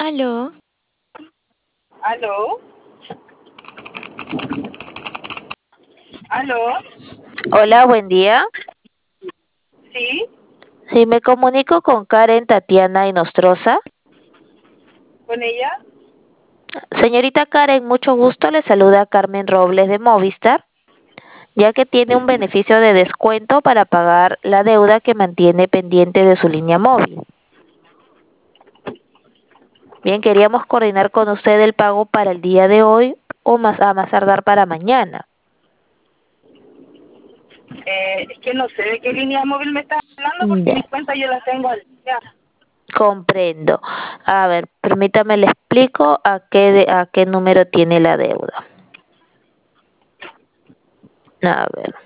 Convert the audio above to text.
Aló, ¿Aló? ¿Aló? hola, buen día. ¿Sí? Sí, me comunico con Karen Tatiana Inostroza. ¿Con ella? Señorita Karen, mucho gusto. Le saluda Carmen Robles de Movistar, ya que tiene un beneficio de descuento para pagar la deuda que mantiene pendiente de su línea móvil. Bien, queríamos coordinar con usted el pago para el día de hoy o a más tardar para mañana. Es que no sé de qué línea móvil me estás hablando porque Ya, mis cuentas yo las tengo al día. comprendo. A ver, permítame le explico a qué número tiene la deuda. A ver.